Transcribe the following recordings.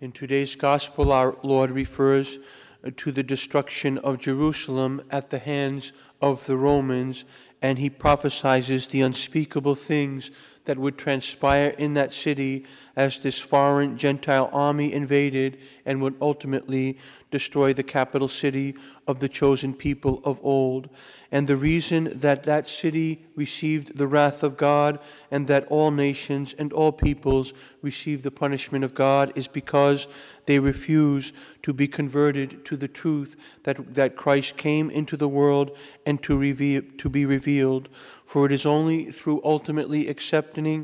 In today's gospel, our Lord refers to the destruction of Jerusalem at the hands of the Romans, and he prophesies the unspeakable things that would transpire in that city as this foreign Gentile army invaded and would ultimately destroy the capital city of the chosen people of old. And the reason that that city received the wrath of God and that all nations and all peoples receive the punishment of God is because they refuse to be converted to the truth that Christ came into the world and to be revealed. For it is only through ultimately accepting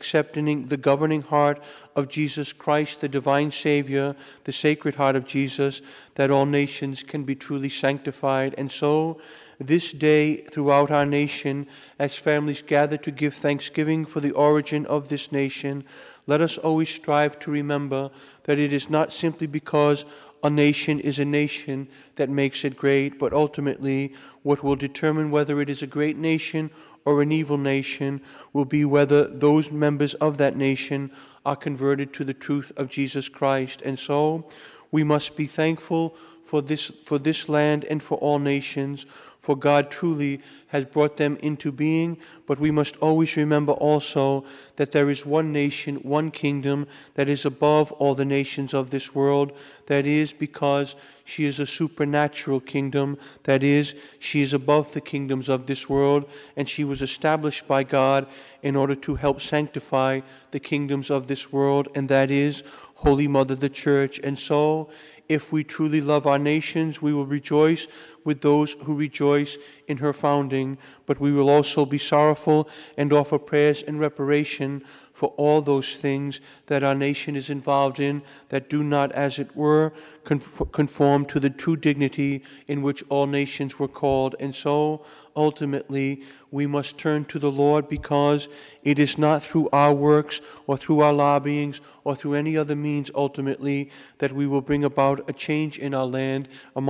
the governing heart of Jesus Christ, the divine Savior, the sacred heart of Jesus, that all nations can be truly sanctified. And so, this day throughout our nation, as families gather to give thanksgiving for the origin of this nation, let us always strive to remember that it is not simply because a nation is a nation that makes it great, but ultimately what will determine whether it is a great nation or an evil nation will be whether those members of that nation are converted to the truth of Jesus Christ. And so we must be thankful for this land and for all nations, for God truly has brought them into being. But we must always remember also that there is one nation, one kingdom that is above all the nations of this world. That is because she is a supernatural kingdom. That is, she is above the kingdoms of this world, and she was established by God in order to help sanctify the kingdoms of this world, and that is Holy Mother, the Church. And so, if we truly love our nations, we will rejoice with those who rejoice in her founding, but we will also be sorrowful and offer prayers and reparation for all those things that our nation is involved in that do not, as it were, conform to the true dignity in which all nations were called. And so, ultimately, we must turn to the Lord, because it is not through our works or through our lobbyings or through any other means, ultimately, that we will bring about a change in our land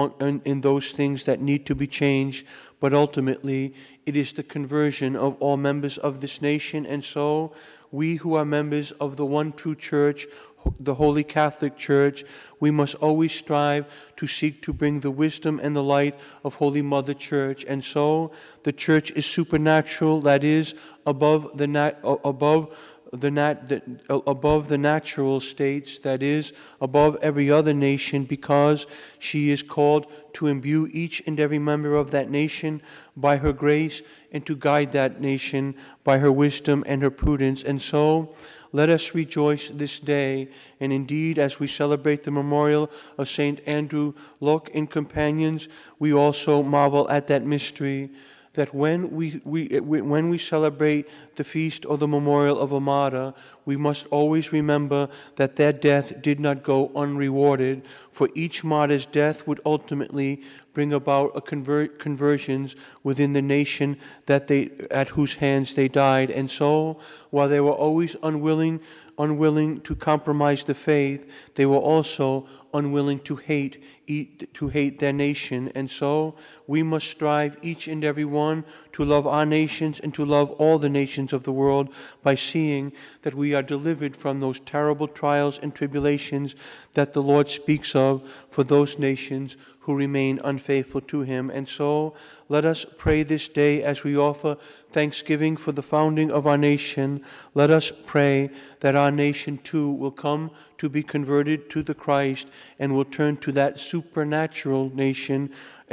in those things that need to be changed. But ultimately, it is the conversion of all members of this nation. And so, we who are members of the one true church, the Holy Catholic Church, we must always strive to seek to bring the wisdom and the light of Holy Mother Church. And so the Church is supernatural, that is, above the natural states, that is, above every other nation, because she is called to imbue each and every member of that nation by her grace and to guide that nation by her wisdom and her prudence. And so, let us rejoice this day, and indeed, as we celebrate the memorial of St. Andrew Lok and companions, we also marvel at that mystery, that when we celebrate the feast or the memorial of a martyr, we must always remember that their death did not go unrewarded, for each martyr's death would ultimately bring about conversions within the nation at whose hands they died. And so, while they were always unwilling to compromise the faith, they were also unwilling to hate their nation. And so we must strive, each and every one, to love our nations and to love all the nations of the world by seeing that we are delivered from those terrible trials and tribulations that the Lord speaks of for those nations who remain unfaithful to him. And so let us pray this day as we offer thanksgiving for the founding of our nation. Let us pray that our nation too will come to be converted to the Christ and will turn to that supernatural nation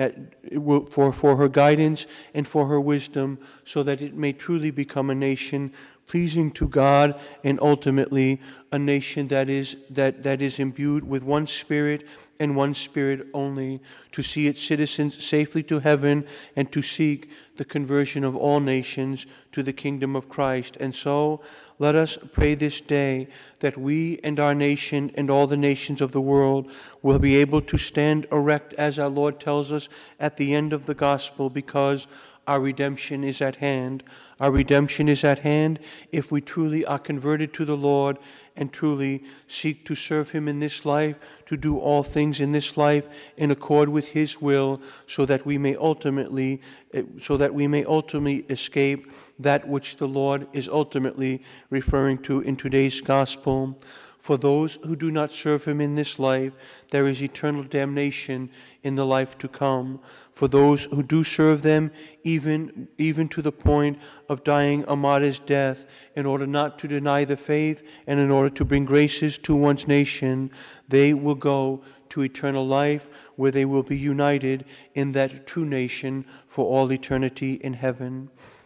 for her guidance and for her wisdom, so that it may truly become a nation pleasing to God, and ultimately a nation that is imbued with one Spirit and one Spirit only, to see its citizens safely to heaven and to seek the conversion of all nations to the kingdom of Christ. And so let us pray this day that we and our nation and all the nations of the world will be able to stand erect, as our Lord tells us at the end of the gospel, because our redemption is at hand. Our redemption is at hand if we truly are converted to the Lord and truly seek to serve him in this life, to do all things in this life in accord with his will, so that we may ultimately, so that we may ultimately escape that which the Lord is ultimately referring to in today's gospel. For those who do not serve him in this life, there is eternal damnation in the life to come. For those who do serve them, even to the point of dying a martyr's death, in order not to deny the faith and in order to bring graces to one's nation, they will go to eternal life, where they will be united in that true nation for all eternity in heaven.